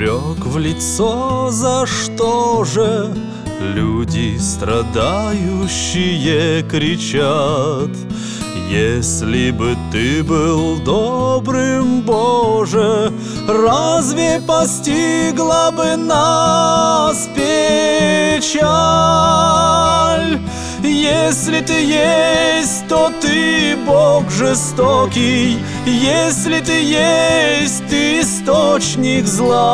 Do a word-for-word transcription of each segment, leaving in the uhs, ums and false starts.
упрек в лицо, за что же люди страдающие кричат? Если бы ты был добрым, Боже, разве постигла бы нас печаль? Если ты есть, то ты Бог жестокий, если ты есть, ты источник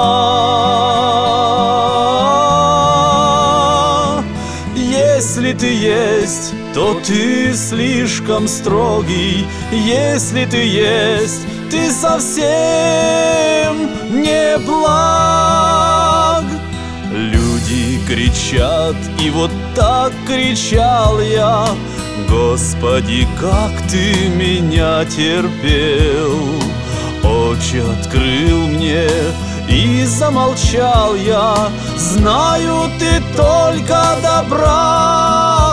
зла. Если ты есть, то ты слишком строгий, если ты есть, ты совсем не благ. Люди кричат, и вот так кричал я: Господи, как ты меня терпел! Очи открыл мне, и замолчал я. Знаю, ты только добра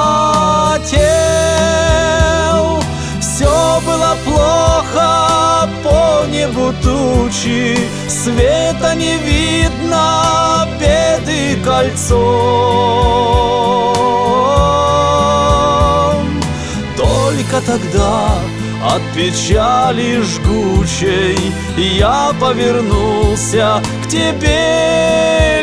хотел. Все было плохо, по небу тучи, света не видно, беды кольцом. Только тогда от печали жгучей я повернулся к тебе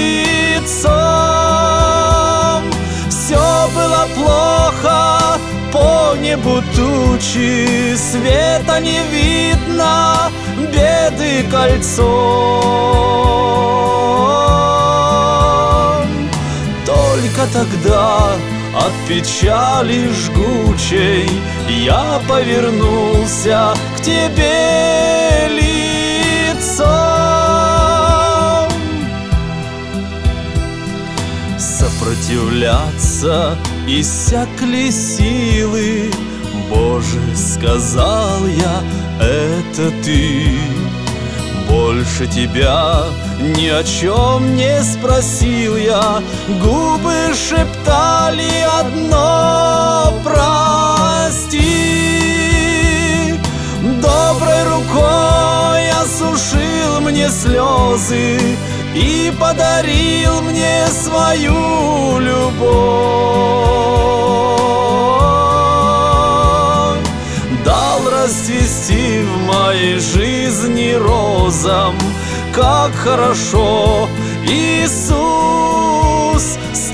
лицом. Все было плохо, по небу тучи, света не видно, беды кольцом. Только тогда от печали жгучей я повернулся к тебе лицом. Сопротивляться иссякли силы, Боже, сказал я, это ты. Больше тебя ни о чем не спросил я, губы шептали одно: прости. Доброй рукой осушил мне слезы и подарил мне свою любовь. Дал расцвести в моей жизни розам. Как хорошо, Иисус, с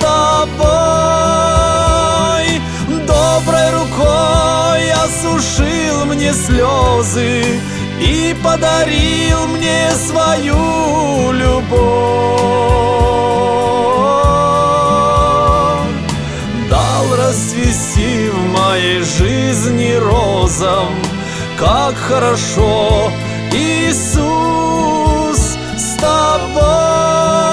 тобой. Доброй рукой осушил мне слезы и подарил мне свою любовь. Дал расцвести в моей жизни розам. Как хорошо, Иисус, с тобой.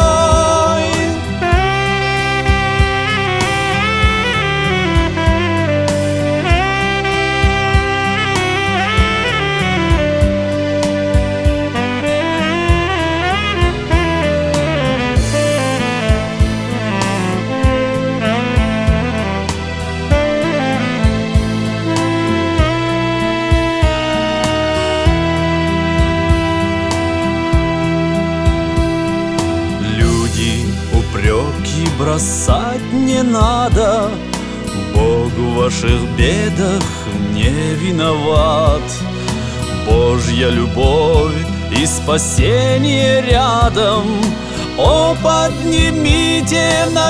Упреки бросать не надо, Бог в ваших бедах не виноват. Божья любовь и спасение рядом. О, поднимите на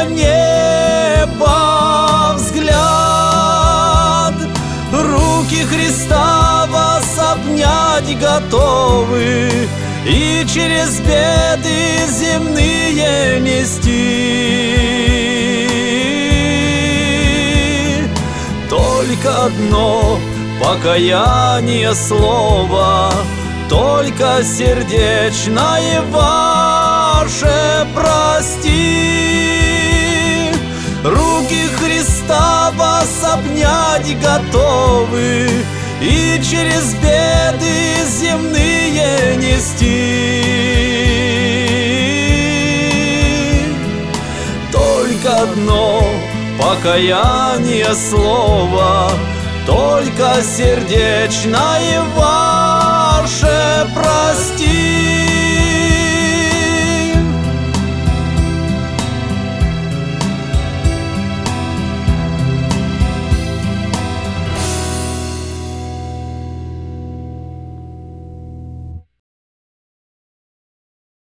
небо взгляд. Руки Христа вас обнять готовы и через беды земные нести. Только одно покаяние слова, только сердечное ваше прости. Руки Христа вас обнять готовы и через беды земные нести. Только одно покаяние слова, только сердечное ваше прости.